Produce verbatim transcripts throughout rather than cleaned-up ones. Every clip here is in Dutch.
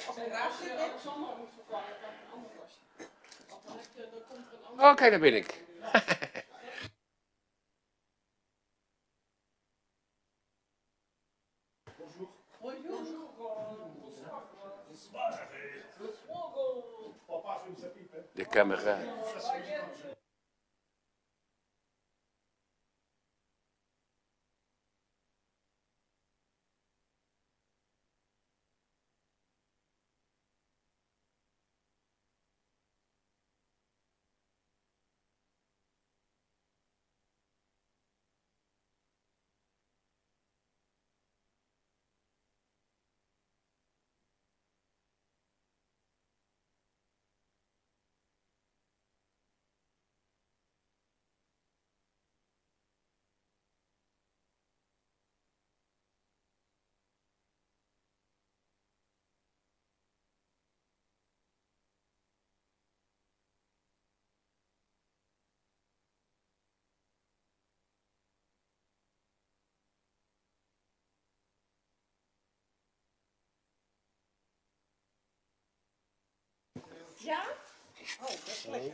Oké, okay, daar ben ik. De camera. Ja? Oh, dat is lekker.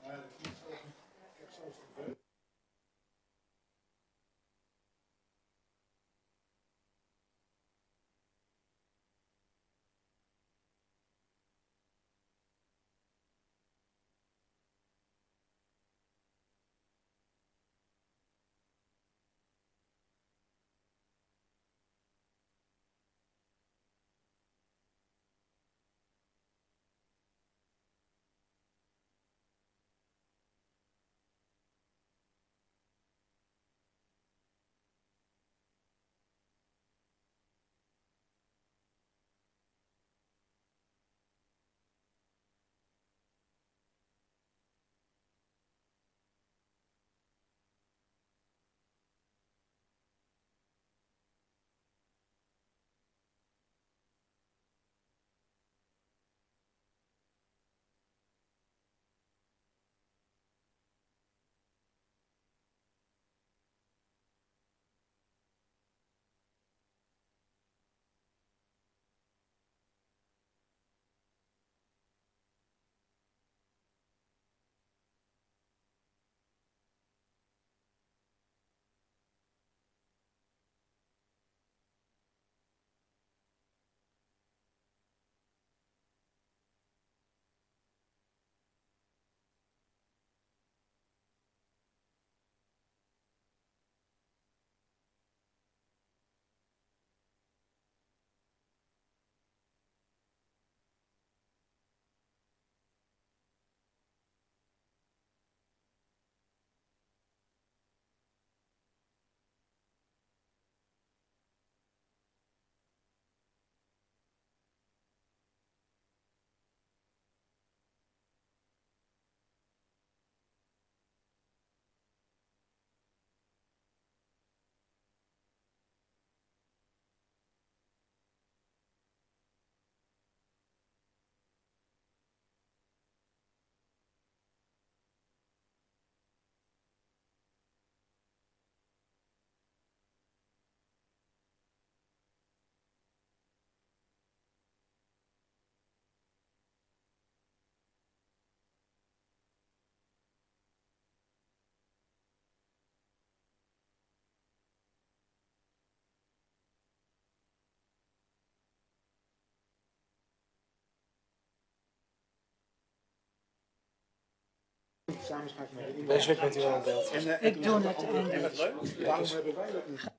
Deze week bent u wel in beeld. Ik doe het eindelijk. Waarom hebben wij dat niet?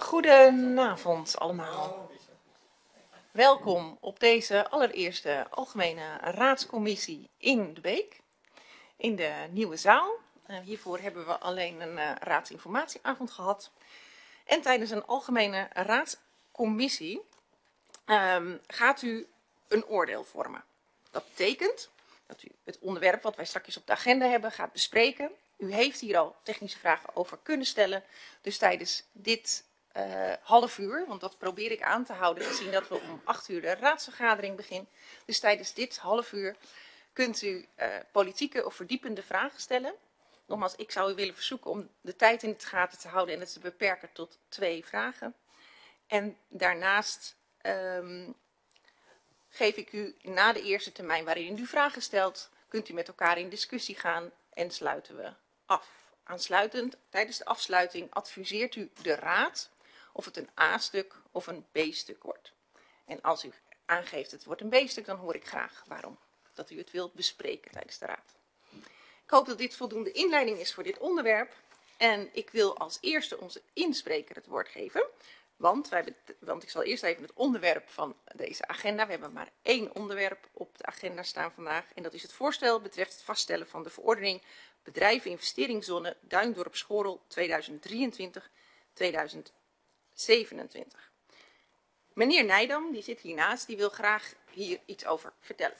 Goedenavond allemaal. Welkom op deze allereerste algemene raadscommissie in de Beek, in de nieuwe zaal. Uh, hiervoor hebben we alleen een uh, raadsinformatieavond gehad. En tijdens een algemene raadscommissie um, gaat u een oordeel vormen. Dat betekent dat u het onderwerp wat wij straks op de agenda hebben gaat bespreken. U heeft hier al technische vragen over kunnen stellen. Dus tijdens dit uh, half uur, want dat probeer ik aan te houden, gezien dat we om acht uur de raadsvergadering beginnen. Dus tijdens dit half uur kunt u uh, politieke of verdiepende vragen stellen. Nogmaals, ik zou u willen verzoeken om de tijd in de gaten te houden en het te beperken tot twee vragen. En daarnaast um, geef ik u na de eerste termijn waarin u vragen stelt, kunt u met elkaar in discussie gaan en sluiten we af. Aansluitend, tijdens de afsluiting adviseert u de raad of het een A-stuk of een B-stuk wordt. En als u aangeeft het wordt een B-stuk, dan hoor ik graag waarom dat u het wilt bespreken tijdens de raad. Ik hoop dat dit voldoende inleiding is voor dit onderwerp. En ik wil als eerste onze inspreker het woord geven. Want, wij, want ik zal eerst even het onderwerp van deze agenda. We hebben maar één onderwerp op de agenda staan vandaag. En dat is het voorstel betreft het vaststellen van de verordening Bedrijven Investeringszone Duindorp Schorrel tweeduizend drieëntwintig tot tweeduizend zevenentwintig. Meneer Nijdam, die zit hiernaast, die wil graag hier iets over vertellen.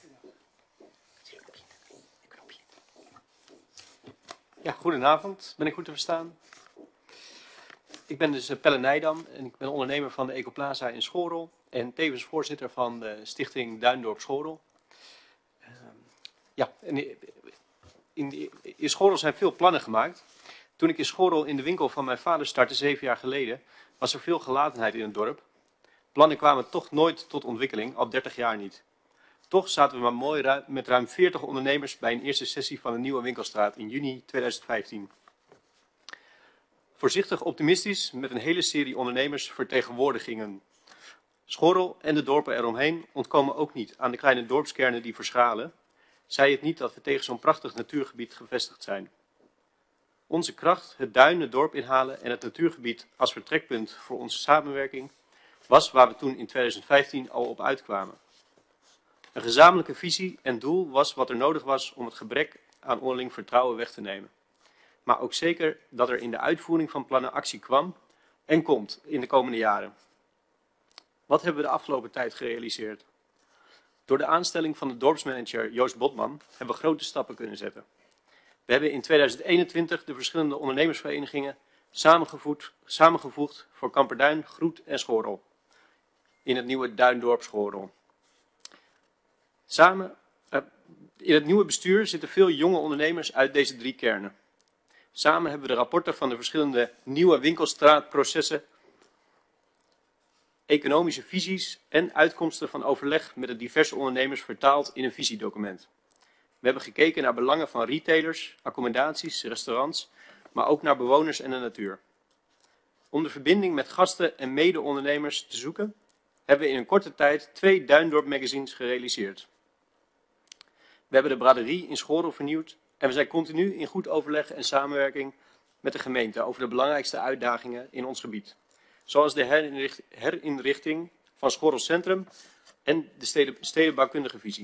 Ja, goedenavond. Ben ik goed te verstaan? Ik ben dus Pelle Nijdam en ik ben ondernemer van de Ecoplaza in Schorrel en tevens voorzitter van de stichting Duindorp Schorrel. Uh, ja, en in, in Schorrel zijn veel plannen gemaakt. Toen ik in Schorrel in de winkel van mijn vader startte, zeven jaar geleden, was er veel gelatenheid in het dorp. Plannen kwamen toch nooit tot ontwikkeling, al dertig jaar niet. Toch zaten we maar mooi ru- met ruim veertig ondernemers bij een eerste sessie van een nieuwe winkelstraat in juni tweeduizend vijftien. Voorzichtig optimistisch met een hele serie ondernemers vertegenwoordigingen. Schorrel en de dorpen eromheen ontkomen ook niet aan de kleine dorpskernen die verschalen. Zij het niet dat we tegen zo'n prachtig natuurgebied gevestigd zijn. Onze kracht, het duin, het dorp inhalen en het natuurgebied als vertrekpunt voor onze samenwerking, was waar we toen in tweeduizend vijftien al op uitkwamen. Een gezamenlijke visie en doel was wat er nodig was om het gebrek aan onderling vertrouwen weg te nemen. Maar ook zeker dat er in de uitvoering van plannen actie kwam en komt in de komende jaren. Wat hebben we de afgelopen tijd gerealiseerd? Door de aanstelling van de dorpsmanager Joost Botman hebben we grote stappen kunnen zetten. We hebben in tweeduizend eenentwintig de verschillende ondernemersverenigingen samengevoegd, samengevoegd voor Kamperduin, Groet en Schorrel. In het nieuwe Duindorp Schorrel. Samen, uh, in het nieuwe bestuur zitten veel jonge ondernemers uit deze drie kernen. Samen hebben we de rapporten van de verschillende nieuwe winkelstraatprocessen, economische visies en uitkomsten van overleg met de diverse ondernemers vertaald in een visiedocument. We hebben gekeken naar belangen van retailers, accommodaties, restaurants, maar ook naar bewoners en de natuur. Om de verbinding met gasten en mede-ondernemers te zoeken, hebben we in een korte tijd twee Duindorp magazines gerealiseerd. We hebben de braderie in Schorrel vernieuwd en we zijn continu in goed overleg en samenwerking met de gemeente over de belangrijkste uitdagingen in ons gebied. Zoals de herinricht, herinrichting van Schorrel Centrum en de steden, stedenbouwkundige visie.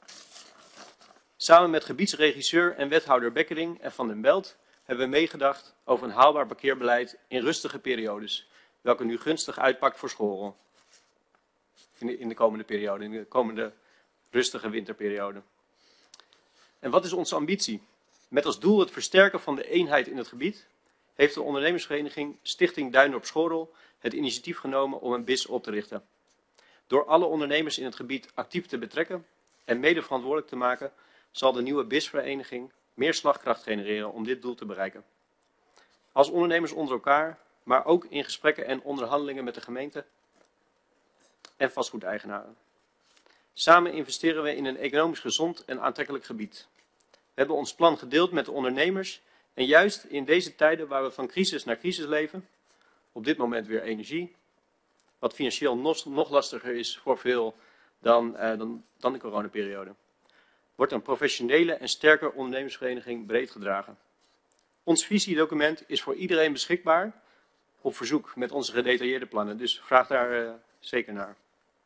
Samen met gebiedsregisseur en wethouder Bekkering en Van den Belt hebben we meegedacht over een haalbaar parkeerbeleid in rustige periodes, welke nu gunstig uitpakt voor Schorrel. In de, in de komende periode, in de komende rustige winterperiode. En wat is onze ambitie? Met als doel het versterken van de eenheid in het gebied, heeft de ondernemersvereniging Stichting Duindorp Schorrel het initiatief genomen om een B I S op te richten. Door alle ondernemers in het gebied actief te betrekken en mede verantwoordelijk te maken, zal de nieuwe B I S-vereniging meer slagkracht genereren om dit doel te bereiken. Als ondernemers onder elkaar, maar ook in gesprekken en onderhandelingen met de gemeente en vastgoedeigenaren. Samen investeren we in een economisch gezond en aantrekkelijk gebied. We hebben ons plan gedeeld met de ondernemers en juist in deze tijden waar we van crisis naar crisis leven, op dit moment weer energie, wat financieel nog, nog lastiger is voor veel dan, uh, dan, dan de coronaperiode, wordt een professionele en sterke ondernemersvereniging breed gedragen. Ons visiedocument is voor iedereen beschikbaar op verzoek met onze gedetailleerde plannen. Dus vraag daar uh, zeker naar.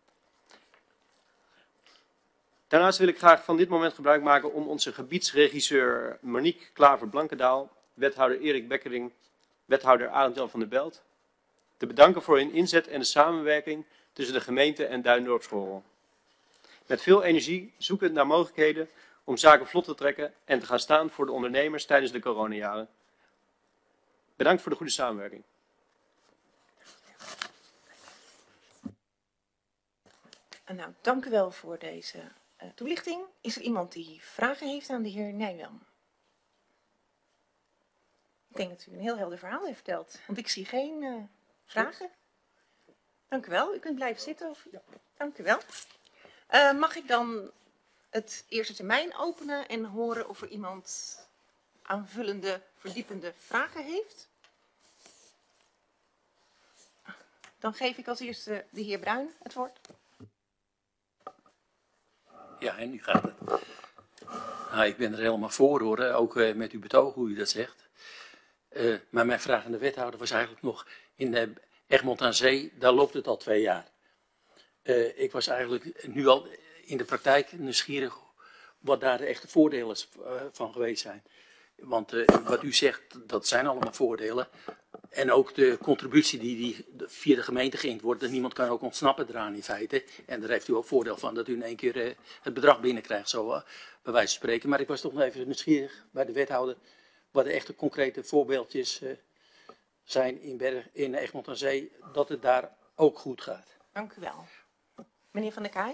Daarnaast wil ik graag van dit moment gebruik maken om onze gebiedsregisseur Monique Klaver-Blankendaal, wethouder Erik Bekkering, wethouder Arend-Jan van der Belt, te bedanken voor hun inzet en de samenwerking tussen de gemeente en Duindorp-Schorrel. Met veel energie zoekend naar mogelijkheden om zaken vlot te trekken en te gaan staan voor de ondernemers tijdens de coronajaren. Bedankt voor de goede samenwerking. Nou, dank u wel voor deze uh, toelichting. Is er iemand die vragen heeft aan de heer Nijwelm? Ik denk dat u een heel helder verhaal heeft verteld, want ik zie geen uh, vragen. Dank u wel. U kunt blijven zitten. Of... Ja. Dank u wel. Uh, mag ik dan het eerste termijn openen en horen of er iemand aanvullende, verdiepende vragen heeft? Dan geef ik als eerste de heer Bruin het woord. Ja, en nu gaat het. Nou, ik ben er helemaal voor hoor, ook uh, met uw betoog hoe u dat zegt. Uh, maar mijn vraag aan de wethouder was eigenlijk nog in uh, Egmond aan Zee, daar loopt het al twee jaar. Uh, ik was eigenlijk nu al in de praktijk nieuwsgierig wat daar de echte voordelen uh, van geweest zijn. Want uh, wat u zegt, dat zijn allemaal voordelen. En ook de contributie die, die via de gemeente geïnd wordt, dat niemand kan ook ontsnappen eraan in feite. En daar heeft u ook voordeel van dat u in één keer uh, het bedrag binnenkrijgt, zo uh, bij wijze van spreken. Maar ik was toch nog even nieuwsgierig bij de wethouder wat de echte concrete voorbeeldjes uh, zijn in, Berg, in Egmond aan Zee, dat het daar ook goed gaat. Dank u wel. Meneer Van der Kaai.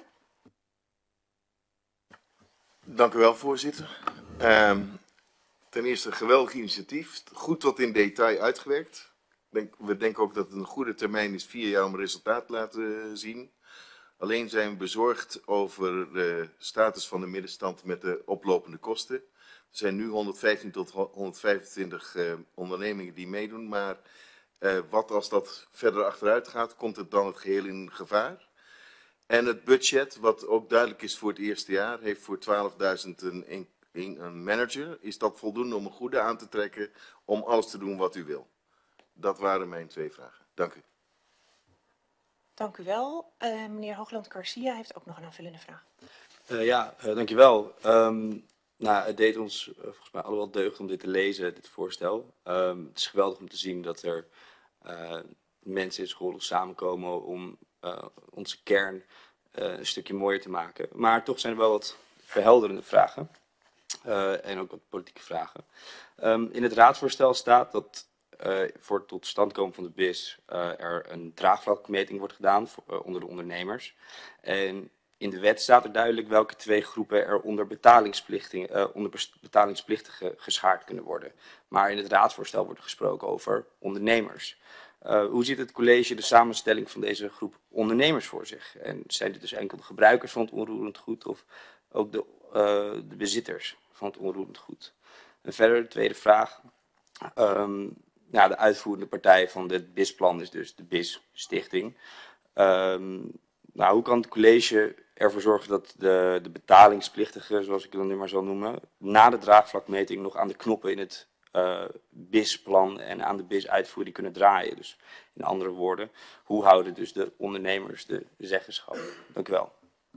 Dank u wel, voorzitter. Um, ten eerste een geweldig initiatief. Goed wat in detail uitgewerkt. Denk, we denken ook dat het een goede termijn is, vier jaar om resultaat te laten zien. Alleen zijn we bezorgd over de status van de middenstand met de oplopende kosten. Er zijn nu honderdvijftien tot honderdvijfentwintig uh, ondernemingen die meedoen. Maar uh, wat als dat verder achteruit gaat, komt het dan het geheel in gevaar? En het budget, wat ook duidelijk is voor het eerste jaar, heeft voor twaalfduizend een, een, een manager. Is dat voldoende om een goede aan te trekken om alles te doen wat u wil? Dat waren mijn twee vragen. Dank u. Dank u wel. Uh, meneer Hoogland-Garcia heeft ook nog een aanvullende vraag. Uh, ja, uh, dank je wel. Um, nou, het deed ons uh, volgens mij allemaal deugd om dit te lezen, dit voorstel. Um, het is geweldig om te zien dat er uh, mensen in school samenkomen om uh, onze kern uh, een stukje mooier te maken. Maar toch zijn er wel wat verhelderende vragen uh, en ook wat politieke vragen. Um, in het raadsvoorstel staat dat uh, voor het tot stand komen van de B I S uh, er een draagvlakmeting wordt gedaan voor, uh, onder de ondernemers. En in de wet staat er duidelijk welke twee groepen er onder, uh, onder betalingsplichtigen geschaard kunnen worden. Maar in het raadsvoorstel wordt gesproken over ondernemers. Uh, hoe ziet het college de samenstelling van deze groep ondernemers voor zich? En zijn dit dus enkel de gebruikers van het onroerend goed of ook de, uh, de bezitters van het onroerend goed? En verder de tweede vraag. Um, nou, de uitvoerende partij van dit B I S-plan is dus de B I S-stichting. Um, nou, hoe kan het college ervoor zorgen dat de, de betalingsplichtigen, zoals ik het dan nu maar zal noemen, na de draagvlakmeting nog aan de knoppen in het uh, B I S-plan en aan de B I S-uitvoering kunnen draaien? Dus in andere woorden, hoe houden dus de ondernemers de zeggenschap? Dank u wel.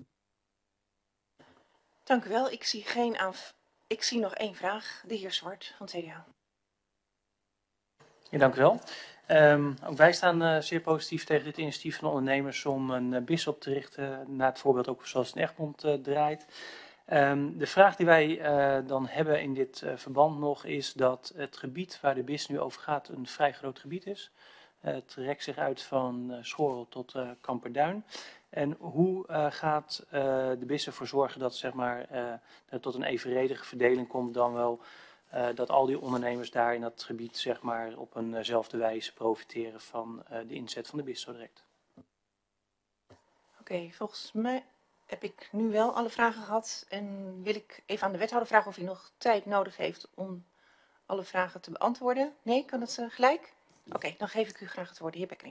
Dank u wel. Ik zie, geen aanv- ik zie nog één vraag. De heer Zwart van het C D A. Ja, dank u wel. Um, ook wij staan uh, zeer positief tegen dit initiatief van de ondernemers om een uh, B I S op te richten, naar het voorbeeld ook zoals het in Egmond uh, draait. Um, de vraag die wij uh, dan hebben in dit uh, verband nog is dat het gebied waar de B I S nu over gaat een vrij groot gebied is. Uh, het rekt zich uit van uh, Schorrel tot uh, Kamperduin. En hoe uh, gaat uh, de B I S ervoor zorgen dat, zeg maar, uh, er tot een evenredige verdeling komt dan wel uh, dat al die ondernemers daar in dat gebied, zeg maar, op eenzelfde wijze profiteren van uh, de inzet van de B I S zo direct? Oké, okay, volgens mij heb ik nu wel alle vragen gehad en wil ik even aan de wethouder vragen of hij nog tijd nodig heeft om alle vragen te beantwoorden. Nee, kan het uh, gelijk? Oké, okay, dan geef ik u graag het woord, de heer Bekkering.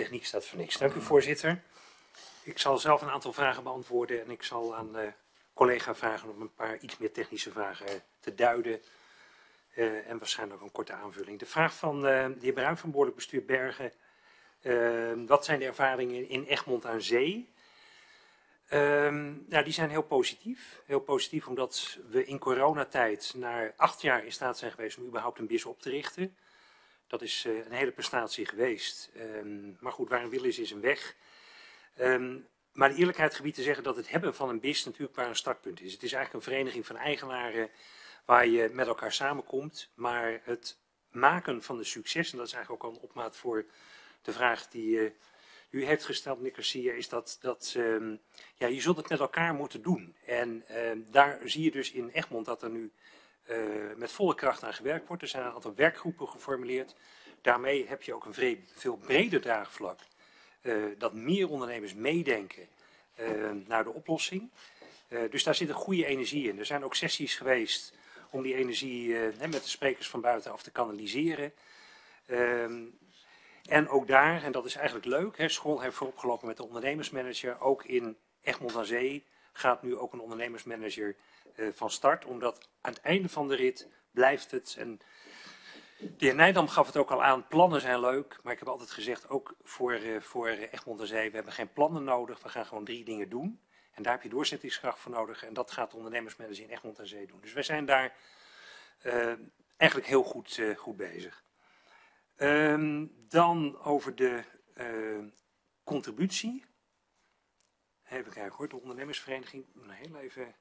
techniek staat voor niks. Dank u, voorzitter. Ik zal zelf een aantal vragen beantwoorden en ik zal aan de collega vragen om een paar iets meer technische vragen te duiden. Uh, en waarschijnlijk ook een korte aanvulling. De vraag van uh, de heer Bruin van Behoorlijk Bestuur Bergen. Uh, wat zijn de ervaringen in Egmond aan Zee? Uh, nou, die zijn heel positief. Heel positief omdat we in coronatijd na acht jaar in staat zijn geweest om überhaupt een B I S op te richten. Dat is uh, een hele prestatie geweest. Um, maar goed, waar een wil is, is een weg. Um, maar de eerlijkheid gebied te zeggen dat het hebben van een B I S natuurlijk maar een startpunt is. Het is eigenlijk een vereniging van eigenaren waar je met elkaar samenkomt. Maar het maken van de succes, en dat is eigenlijk ook al een opmaat voor de vraag die uh, u heeft gesteld, meneer Garcia, is dat, dat um, ja, je zult het met elkaar moeten doen. En um, daar zie je dus in Egmond dat er nu uh, met volle kracht aan gewerkt wordt. Er zijn een aantal werkgroepen geformuleerd. Daarmee heb je ook een veel breder draagvlak. Uh, dat meer ondernemers meedenken uh, naar de oplossing. Uh, dus daar zit een goede energie in. Er zijn ook sessies geweest om die energie uh, met de sprekers van buitenaf te kanaliseren. Uh, en ook daar, en dat is eigenlijk leuk, hè, school heeft vooropgelopen met de ondernemersmanager. Ook in Egmond aan Zee gaat nu ook een ondernemersmanager uh, van start. Omdat aan het einde van de rit blijft het... En de heer Nijdam gaf het ook al aan, plannen zijn leuk. Maar ik heb altijd gezegd, ook voor, uh, voor Egmond aan Zee, we hebben geen plannen nodig. We gaan gewoon drie dingen doen. En daar heb je doorzettingskracht voor nodig. En dat gaat de ondernemersmanager in Egmond aan Zee doen. Dus wij zijn daar uh, eigenlijk heel goed, uh, goed bezig. Um, dan over de uh, contributie. Even kijken hoor, de ondernemersvereniging. Heel even.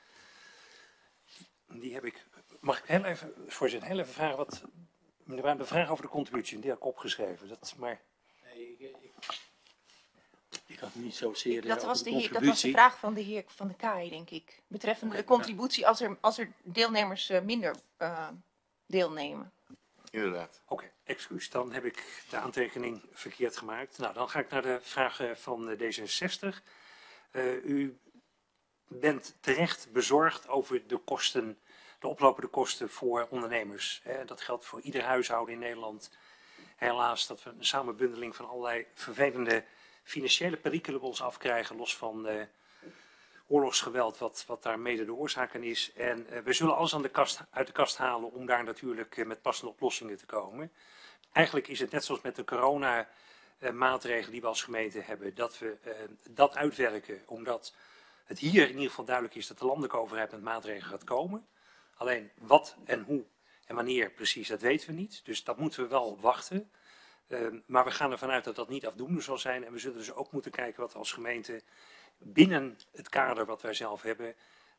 Die heb ik. Mag ik heel even, voorzitter, heel even vragen wat. Meneer Bruin, de vraag over de contributie, die heb ik opgeschreven. Dat, maar... Nee, ik, ik, ik had niet zozeer dat, was de, de heer, dat was de vraag van de heer Van de Kaai, denk ik. Betreffende okay, de contributie als er, als er deelnemers uh, minder uh, deelnemen. Inderdaad. Oké, okay, excuus. Dan heb ik de aantekening verkeerd gemaakt. Nou, dan ga ik naar de vraag van D zesenzestig. Uh, u bent terecht bezorgd over de kosten, de oplopende kosten voor ondernemers. Hè. Dat geldt voor ieder huishouden in Nederland. Helaas dat we een samenbundeling van allerlei vervelende financiële perikelen op ons afkrijgen, los van uh, oorlogsgeweld, wat, wat daar mede de oorzaken is. En uh, we zullen alles aan de kast, uit de kast halen om daar natuurlijk uh, met passende oplossingen te komen. Eigenlijk is het net zoals met de corona uh, maatregelen die we als gemeente hebben, dat we uh, dat uitwerken, omdat het hier in ieder geval duidelijk is dat de landelijke overheid met maatregelen gaat komen. Alleen wat en hoe en wanneer precies, dat weten we niet. Dus dat moeten we wel wachten. Uh, maar we gaan ervan uit dat dat niet afdoende zal zijn. En we zullen dus ook moeten kijken wat we als gemeente binnen het kader wat wij zelf hebben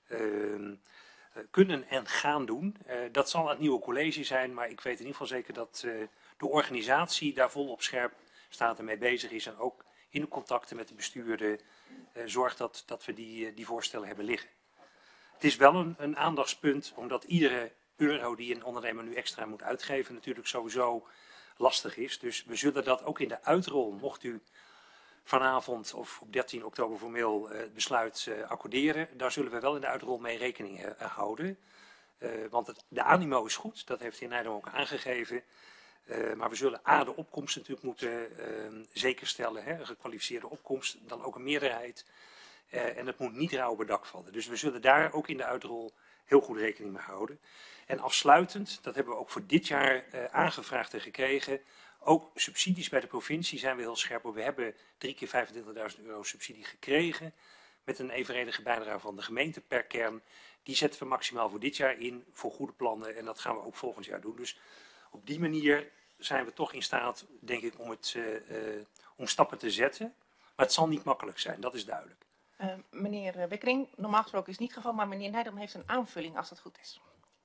uh, kunnen en gaan doen. Uh, dat zal het nieuwe college zijn, maar ik weet in ieder geval zeker dat uh, de organisatie daar vol op scherp staat en mee bezig is. En ook in de contacten met de bestuurder uh, zorgt dat, dat we die, uh, die voorstellen hebben liggen. Het is wel een, een aandachtspunt, omdat iedere euro die een ondernemer nu extra moet uitgeven natuurlijk sowieso lastig is. Dus we zullen dat ook in de uitrol, mocht u vanavond of op dertien oktober formeel uh, het besluit uh, accorderen, daar zullen we wel in de uitrol mee rekening uh, houden. Uh, want het, de animo is goed, dat heeft de heer Nijdam ook aangegeven. Uh, maar we zullen A, de opkomst natuurlijk moeten uh, zekerstellen, hè, een gekwalificeerde opkomst, dan ook een meerderheid. Uh, en het moet niet rauw op het dak vallen. Dus we zullen daar ook in de uitrol heel goed rekening mee houden. En afsluitend, dat hebben we ook voor dit jaar uh, aangevraagd en gekregen. Ook subsidies bij de provincie zijn we heel scherp op. We hebben drie keer vijfentwintigduizend euro subsidie gekregen. Met een evenredige bijdrage van de gemeente per kern. Die zetten we maximaal voor dit jaar in, voor goede plannen. En dat gaan we ook volgend jaar doen. Dus op die manier zijn we toch in staat, denk ik, om, het, uh, uh, om stappen te zetten. Maar het zal niet makkelijk zijn, dat is duidelijk. Uh, meneer Bekkering, normaal gesproken is het niet het geval, maar meneer Nijdam heeft een aanvulling als dat goed is.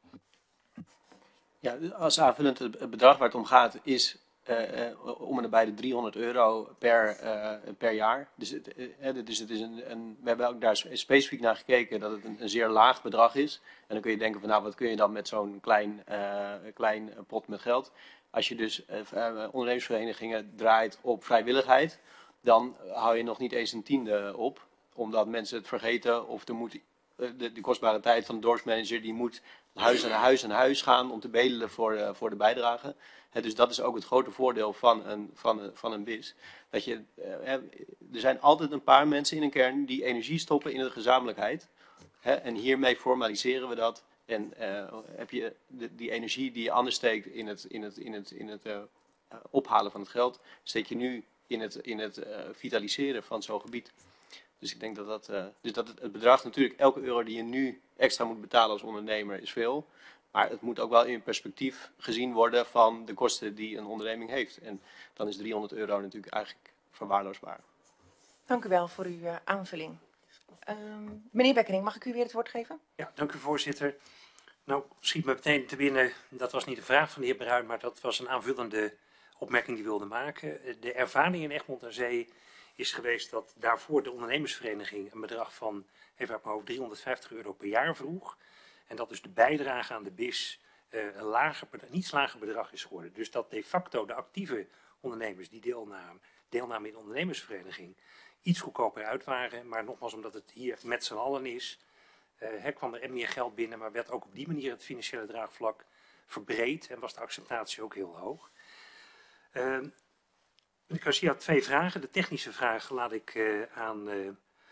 Ja, als aanvullend het bedrag waar het om gaat is uh, uh, om en nabij de driehonderd euro per, uh, per jaar. Dus, het, uh, dus het is een, een, we hebben ook daar specifiek naar gekeken dat het een, een zeer laag bedrag is. En dan kun je denken van nou, wat kun je dan met zo'n klein, uh, klein pot met geld. Als je dus uh, uh, ondernemersverenigingen draait op vrijwilligheid, dan hou je nog niet eens een tiende op. Omdat mensen het vergeten of er moet de, de kostbare tijd van de dorpsmanager, die moet huis aan huis aan huis gaan om te bedelen voor, uh, voor de bijdrage. He, dus dat is ook het grote voordeel van een, van een, van een B I S. Dat je, uh, er zijn altijd een paar mensen in een kern die energie stoppen in de gezamenlijkheid. He, en hiermee formaliseren we dat. En uh, heb je de, die energie die je anders steekt in het, in het, in het, in het uh, ophalen van het geld, steek je nu in het, in het uh, vitaliseren van zo'n gebied. Dus ik denk dat, dat, uh, dus dat het, het bedrag natuurlijk, elke euro die je nu extra moet betalen als ondernemer is veel. Maar het moet ook wel in perspectief gezien worden van de kosten die een onderneming heeft. En dan is driehonderd euro natuurlijk eigenlijk verwaarloosbaar. Dank u wel voor uw uh, aanvulling. Uh, meneer Bekkering, mag ik u weer het woord geven? Ja, dank u voorzitter. Nou, schiet me meteen te binnen, dat was niet de vraag van de heer Bruin, maar dat was een aanvullende opmerking die ik wilde maken. De ervaring in Egmond aan Zee is geweest dat daarvoor de ondernemersvereniging een bedrag van, even uit mijn hoofd, driehonderdvijftig euro per jaar vroeg. En dat dus de bijdrage aan de B I S uh, een lager, een iets lager bedrag is geworden. Dus dat de facto de actieve ondernemers die deelnamen, deelnamen in de ondernemersvereniging iets goedkoper uit waren. Maar nogmaals, omdat het hier met z'n allen is, uh, kwam er meer geld binnen, maar werd ook op die manier het financiële draagvlak verbreed en was de acceptatie ook heel hoog. Uh, meneer Garcia had twee vragen. De technische vraag laat ik uh, aan uh,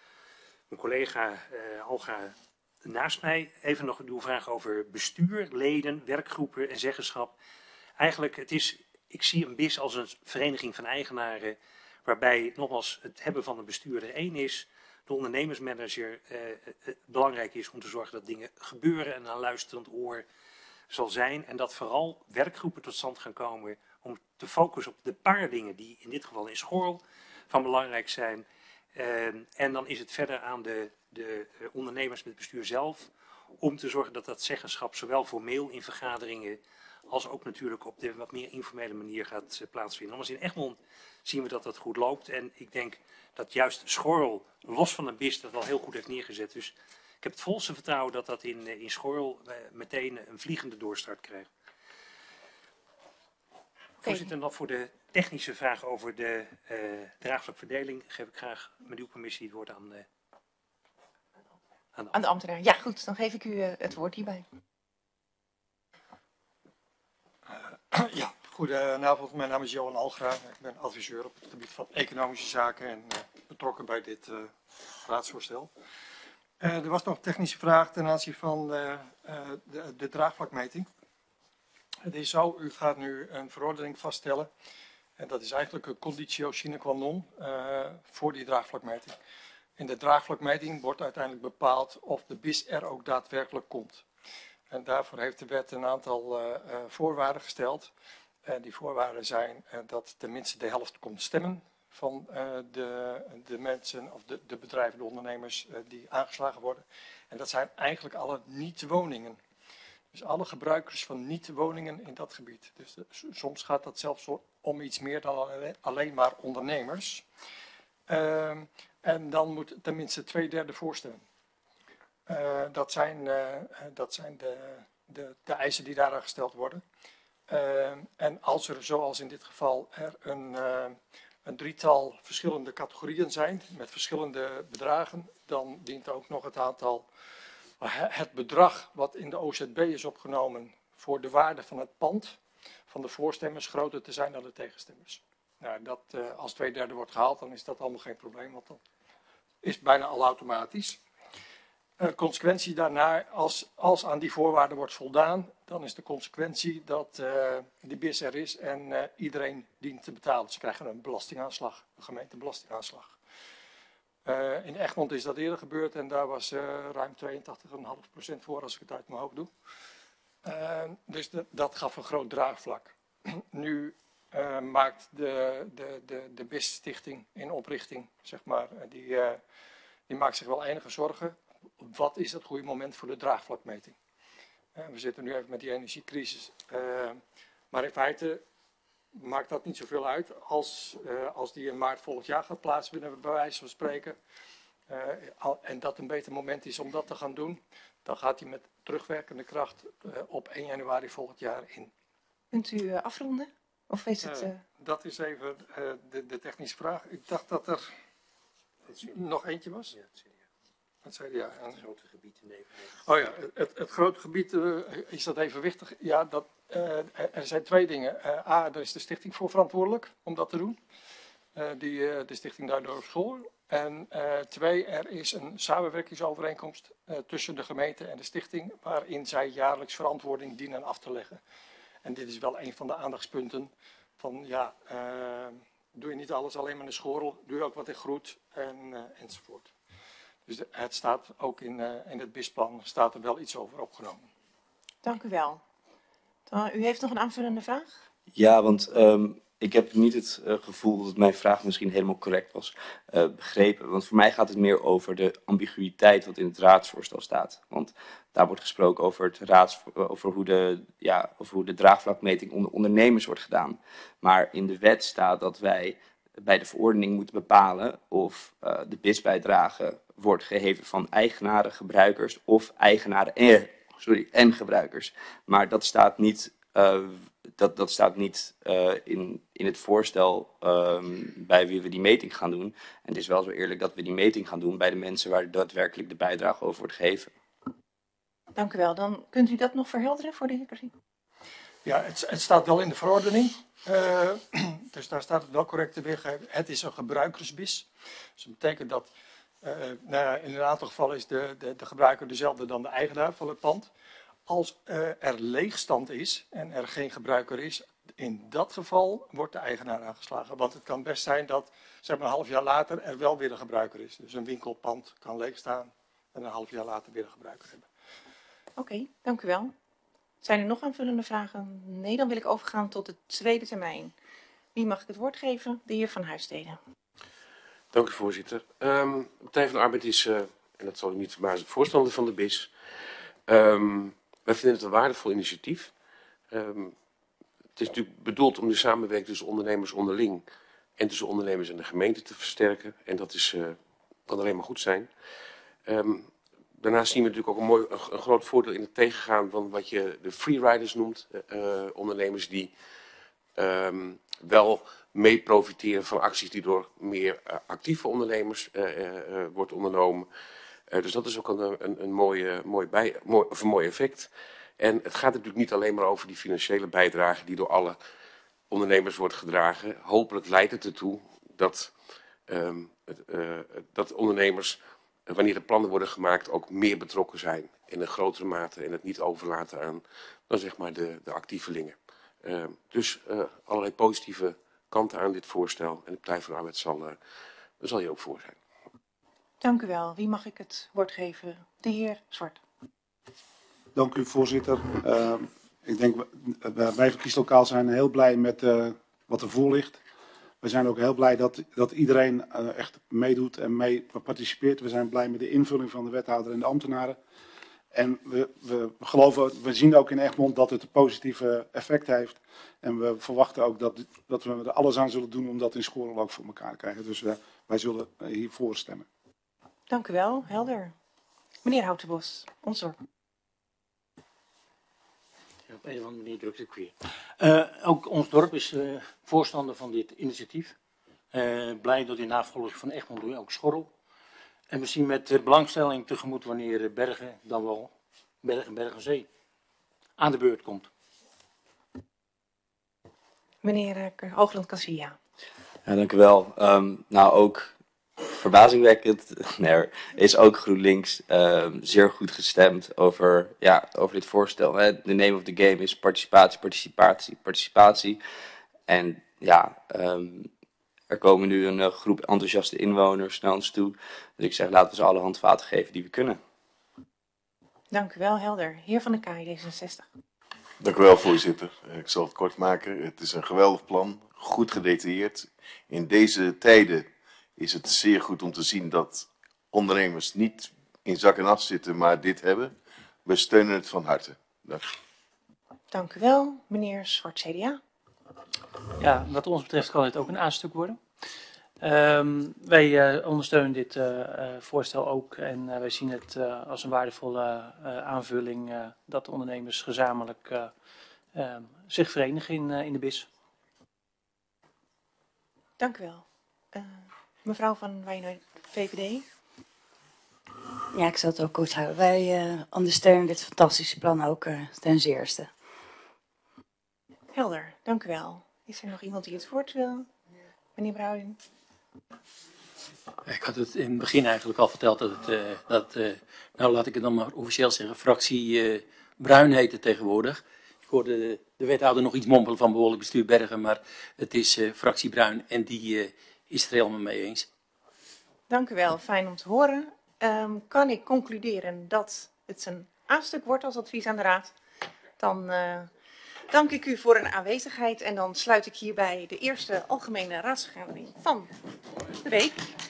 mijn collega uh, Alga naast mij. Even nog uw vraag over bestuur, leden, werkgroepen en zeggenschap. Eigenlijk, het is, ik zie een B I S als een vereniging van eigenaren, waarbij nogmaals het hebben van een bestuurder één is, de ondernemersmanager eh, het belangrijk is om te zorgen dat dingen gebeuren en een luisterend oor zal zijn. En dat vooral werkgroepen tot stand gaan komen om te focussen op de paar dingen die in dit geval in school van belangrijk zijn. Uh, en dan is het verder aan de, de uh, ondernemers met het bestuur zelf om te zorgen dat dat zeggenschap zowel formeel in vergaderingen als ook natuurlijk op de wat meer informele manier gaat uh, plaatsvinden. Nogmaals, in Egmond zien we dat dat goed loopt. En ik denk dat juist Schorl, los van een B I S, dat wel heel goed heeft neergezet. Dus ik heb het volste vertrouwen dat dat in, uh, in Schorl uh, meteen een vliegende doorstart krijgt. Okay. Voorzitter, nog voor de technische vraag over de uh, draagvlakverdeling geef ik graag met uw permissie het woord aan, uh, aan, de aan de ambtenaar. Ja, goed. Dan geef ik u uh, het woord hierbij. Uh, ja, goedenavond. Mijn naam is Johan Algra. Ik ben adviseur op het gebied van economische zaken en uh, betrokken bij dit uh, raadsvoorstel. Uh, er was nog een technische vraag ten aanzien van uh, uh, de, de draagvlakmeting. Het is zo, u gaat nu een verordening vaststellen. En dat is eigenlijk een conditio sine qua non uh, voor die draagvlakmeting. In de draagvlakmeting wordt uiteindelijk bepaald of de B I S er ook daadwerkelijk komt. En daarvoor heeft de wet een aantal uh, uh, voorwaarden gesteld. En die voorwaarden zijn uh, dat tenminste de helft komt stemmen van uh, de, de mensen of de, de bedrijven, de ondernemers uh, die aangeslagen worden. En dat zijn eigenlijk alle niet-woningen. Dus alle gebruikers van niet-woningen in dat gebied. Dus de, soms gaat dat zelfs om iets meer dan alleen maar ondernemers. Uh, en dan moet tenminste twee derde voorstemmen. Uh, dat zijn, uh, dat zijn de, de, de eisen die daaraan gesteld worden. Uh, en als er, zoals in dit geval, er een, uh, een drietal verschillende categorieën zijn met verschillende bedragen, dan dient ook nog het aantal, het bedrag wat in de O Z B is opgenomen voor de waarde van het pand van de voorstemmers groter te zijn dan de tegenstemmers. Nou, dat, uh, als twee derde wordt gehaald, dan is dat allemaal geen probleem, want dan is bijna al automatisch. Uh, consequentie daarna, als, als aan die voorwaarden wordt voldaan, dan is de consequentie dat uh, die B I S er is en uh, iedereen dient te betalen. Ze krijgen een belastingaanslag, een gemeentebelastingaanslag. Uh, in Egmond is dat eerder gebeurd en daar was uh, ruim tweeëntachtig komma vijf procent voor als ik het uit mijn hoofd doe. Uh, dus de, dat gaf een groot draagvlak. Nu uh, maakt de, de, de, de B I S-stichting in oprichting, zeg maar, die, uh, die maakt zich wel enige zorgen. Wat is het goede moment voor de draagvlakmeting? Uh, we zitten nu even met die energiecrisis. Uh, maar in feite maakt dat niet zoveel uit. Als, uh, als die in maart volgend jaar gaat plaatsvinden, bij wijze van spreken. Uh, en dat een beter moment is om dat te gaan doen. Dan gaat hij met terugwerkende kracht uh, op één januari volgend jaar in. Kunt u uh, afronden? Of is het... Uh... Uh, dat is even uh, de, de technische vraag. Ik dacht dat er nog eentje was. Wat zei hij? Ja, Het grote gebied in Nederland. oh ja, het, het grote gebied, uh, is dat evenwichtig? Ja, dat, uh, er zijn twee dingen. Uh, A, daar is de stichting voor verantwoordelijk om dat te doen. Uh, die, uh, de stichting Duindorp op School. En uh, twee, er is een samenwerkingsovereenkomst uh, tussen de gemeente en de stichting, waarin zij jaarlijks verantwoording dienen af te leggen. En dit is wel een van de aandachtspunten van, ja, uh, doe je niet alles alleen maar in de schorrel, doe je ook wat in groet en, uh, enzovoort. Dus de, het staat ook in, uh, in het B I S-plan, staat er wel iets over opgenomen. Dank u wel. Dan, u heeft nog een aanvullende vraag? Ja, want um, ik heb niet het uh, gevoel dat mijn vraag misschien helemaal correct was uh, begrepen. Want voor mij gaat het meer over de ambiguïteit wat in het raadsvoorstel staat. Want daar wordt gesproken over, het raads, over, hoe, de, ja, over hoe de draagvlakmeting onder ondernemers wordt gedaan. Maar in de wet staat dat wij bij de verordening moeten bepalen of uh, de B I S-bijdrage wordt geheven van eigenaren, gebruikers of eigenaren en, sorry, en gebruikers. Maar dat staat niet, uh, dat, dat staat niet uh, in, in het voorstel um, bij wie we die meting gaan doen. En het is wel zo eerlijk dat we die meting gaan doen bij de mensen waar daadwerkelijk de bijdrage over wordt geheven. Dank u wel. Dan kunt u dat nog verhelderen voor de heer Kasim? Ja, het, het staat wel in de verordening. Uh, dus daar staat het wel correct te weergegeven. Het is een gebruikersb I S. Dus dat betekent dat uh, nou, in een aantal gevallen is de, de, de gebruiker dezelfde dan de eigenaar van het pand. Als uh, er leegstand is en er geen gebruiker is, in dat geval wordt de eigenaar aangeslagen. Want het kan best zijn dat, zeg maar een half jaar later, er wel weer een gebruiker is. Dus een winkelpand kan leegstaan en een half jaar later weer een gebruiker hebben. Oké, okay, dank u wel. Zijn er nog aanvullende vragen? Nee, dan wil ik overgaan tot de tweede termijn. Wie mag ik het woord geven? De heer Van Huisstede. Dank u, voorzitter. Um, de Partij van de Arbeid is, uh, en dat zal u niet verbazen, voorstander van de B I S. Um, wij vinden het een waardevol initiatief. Um, het is natuurlijk bedoeld om de samenwerking tussen ondernemers onderling en tussen ondernemers en de gemeente te versterken. En dat is, uh, kan alleen maar goed zijn. Um, Daarnaast zien we natuurlijk ook een, mooi, een, een groot voordeel in het tegengaan van wat je de freeriders noemt. Uh, ondernemers die um, wel mee profiteren van acties die door meer uh, actieve ondernemers uh, uh, uh, wordt ondernomen. Uh, dus dat is ook een, een, een, mooie, mooi bij, mooi, of een mooi effect. En het gaat natuurlijk niet alleen maar over die financiële bijdrage die door alle ondernemers wordt gedragen. Hopelijk leidt het ertoe dat, um, uh, dat ondernemers, wanneer de plannen worden gemaakt, ook meer betrokken zijn in een grotere mate en het niet overlaten aan dan zeg maar de, de actievelingen. Uh, dus uh, allerlei positieve kanten aan dit voorstel en de Partij van de Arbeid zal, uh, daar zal je ook voor zijn. Dank u wel. Wie mag ik het woord geven? De heer Zwart. Dank u, voorzitter. Uh, ik denk, wij van Kieslokaal zijn heel blij met uh, wat er voor ligt. We zijn ook heel blij dat, dat iedereen uh, echt meedoet en mee participeert. We zijn blij met de invulling van de wethouder en de ambtenaren. En we, we geloven, we zien ook in Egmond dat het een positieve effect heeft. En we verwachten ook dat, dat we er alles aan zullen doen om dat in Schorrel ook voor elkaar te krijgen. Dus uh, wij zullen hiervoor stemmen. Dank u wel, helder. Meneer Houtenbos, ons dorp. Op een of andere manier drukt ik weer. Uh, ook ons dorp is uh, voorstander van dit initiatief. Uh, blij dat in navolging van Egmond doen, ook Schorrel. En we zien met uh, belangstelling tegemoet wanneer Bergen, dan wel Bergen, Bergenzee, aan de beurt komt. Meneer uh, Hoogland-Cassia. Ja, dank u wel. Um, nou, ook verbazingwekkend nee, is ook GroenLinks uh, zeer goed gestemd over, ja, over dit voorstel. Hè. De name of the game is participatie, participatie, participatie. En ja, um, er komen nu een uh, groep enthousiaste inwoners naar ons toe. Dus ik zeg, laten we ze alle handvaten geven die we kunnen. Dank u wel, helder. Heer Van der Kaai, D zesenzestig. Dank u wel, voorzitter. Ik zal het kort maken. Het is een geweldig plan, goed gedetailleerd. In deze tijden is het zeer goed om te zien dat ondernemers niet in zak en as zitten, maar dit hebben. We steunen het van harte. Dank. Dank u wel, meneer Zwart, C D A. Ja, wat ons betreft kan dit ook een aanstuk worden. Um, wij uh, ondersteunen dit uh, uh, voorstel ook en uh, wij zien het uh, als een waardevolle uh, aanvulling uh, dat de ondernemers gezamenlijk uh, uh, zich verenigen in, uh, in de B I S. Dank u wel. Uh, mevrouw Van Wijnhoek, V V D. Ja, ik zal het ook kort houden. Wij uh, ondersteunen dit fantastische plan ook uh, ten zeerste. Helder, dank u wel. Is er nog iemand die het woord wil? Meneer Brouwing. Ik had het in het begin eigenlijk al verteld dat het, uh, dat, uh, nou laat ik het dan maar officieel zeggen, fractie uh, Bruin heette tegenwoordig. Ik hoorde de, de wethouder nog iets mompelen van behoorlijk bestuur Bergen, maar het is uh, fractie Bruin en die uh, is het er helemaal mee eens. Dank u wel, fijn om te horen. Um, kan ik concluderen dat het een aanstuk wordt als advies aan de Raad? Dan uh, dank ik u voor een aanwezigheid en dan sluit ik hierbij de eerste algemene raadsvergadering van de week.